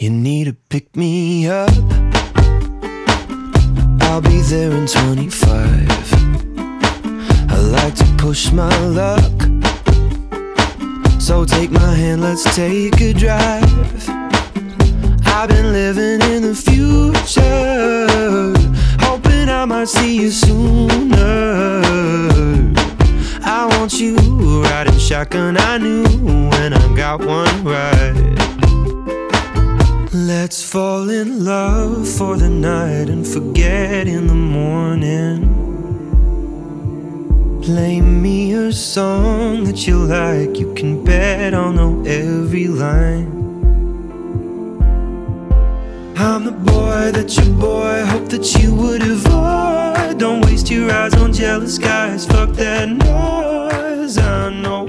you need to pick me up. I'll be there in 25. I like to push my luck, so take my hand, let's take a drive. I've been living in the future, hoping I might see you sooner. I want you riding shotgun, I knew when I got one right. Let's fall in love for the night and forget in the morning. Play me a song that you like, you can bet I'll know every line. I'm the boy that your boy hoped that you would avoid. Don't waste your eyes on jealous guys, fuck that noise. I know